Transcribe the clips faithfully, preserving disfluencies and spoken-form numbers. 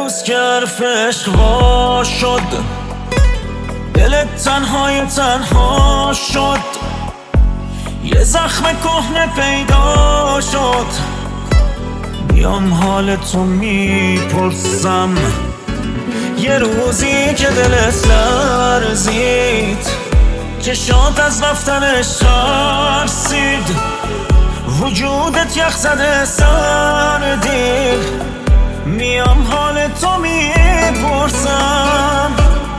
روز که حرف عشق وا شد، دلت تنهای تنها شد، یه زخم کهنه پیدا شد. میام حال تو میپرسم، یه روزی که دلت لرزید، چشات از رفتنش ترسید، وجودت یخ زده سردید. میام حال تو میپرسم،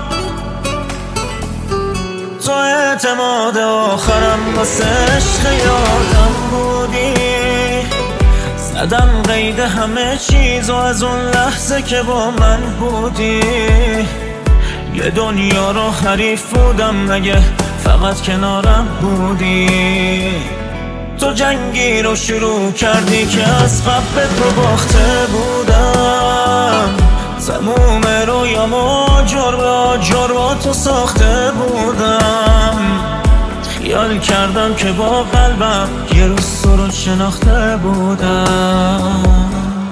تو اعتماد آخرم واسه عشق یادم بودی. زدم قید همه چیز و از اون لحظه که با من بودی، یه دنیا رو حریف بودم مگه فقط کنارم بودی. تو جنگی رو شروع کردی که از قبل تو باخته بودم، تموم رویامو جربا جربا تو ساخته بودم. خیال کردم که با قلبم یه روز تو رو شناخته بودم.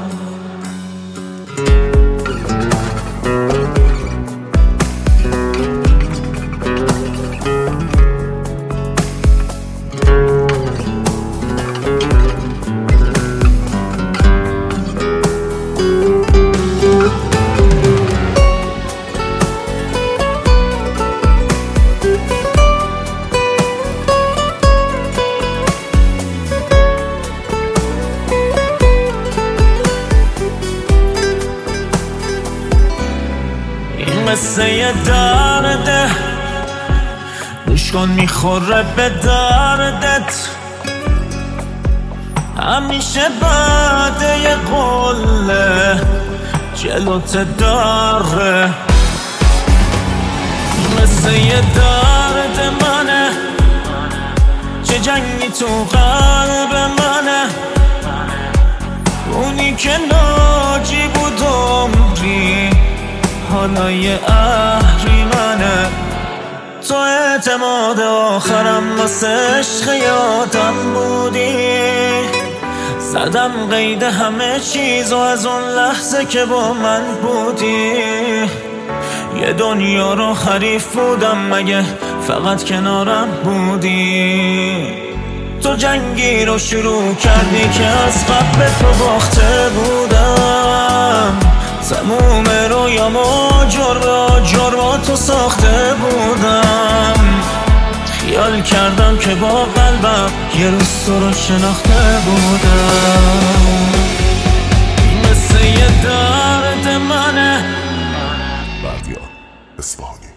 قصه یه درده، گوش کن میخوره به دردت. همیشه بعد یه قله جلوت داره. قصه یه درد منه، چه جنگی تو قلب منه. اونی که ناجی بود عمری، حالا یه اهریمنه. تو اعتماد آخرم واسه عشق یادم بودی. زدم قید همه چیز و از اون لحظه که با من بودی، یه دنیا رو حریف بودم مگه فقط کنارم بودی. تو جنگی رو شروع کردی که از قبل تو باخته بودم، تموم رویامو جربا جربا تو ساخته بودم. خیال کردم که با قلبم یه روز تو رو شناخته بودم. مثل یه درد منه. بردیا اصفهانی.